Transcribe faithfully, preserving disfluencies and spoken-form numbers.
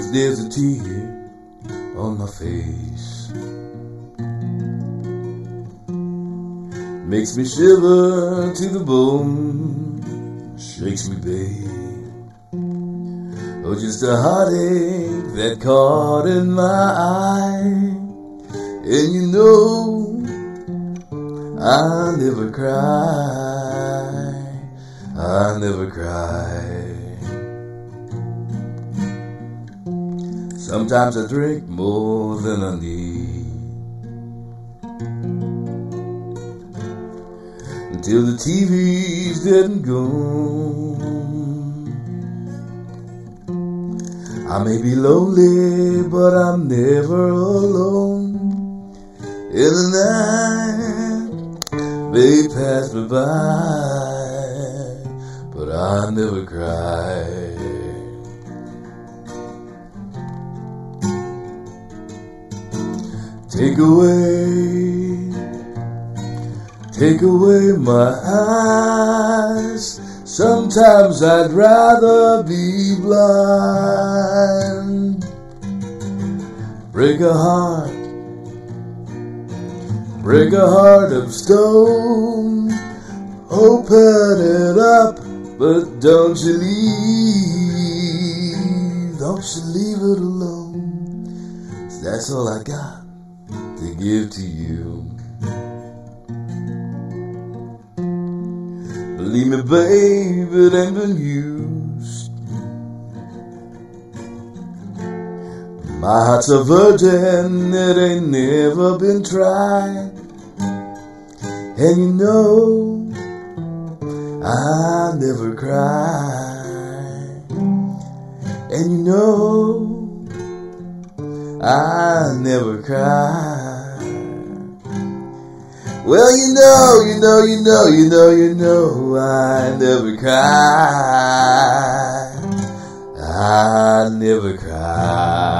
there's a tear on my face. Makes me shiver to the bone, shakes me, babe. Oh, just a heartache that caught in my eye. And you know I never cry, I never cry. Sometimes I drink more than I need, until the T V's dead and gone. I may be lonely, but I'm never alone. In the night, they pass me by, but I never cry. Take away, take away my eyes. Sometimes I'd rather be blind. Break a heart, break a heart of stone. Open it up, but don't you leave, don't you leave it alone. That's all I got to give to you. Believe me, babe, it ain't been used. My heart's a virgin, it ain't never been tried. And you know I never cry. And you know I never cry. Well, you know, you know, you know, you know, you know, I never cry. I never cry.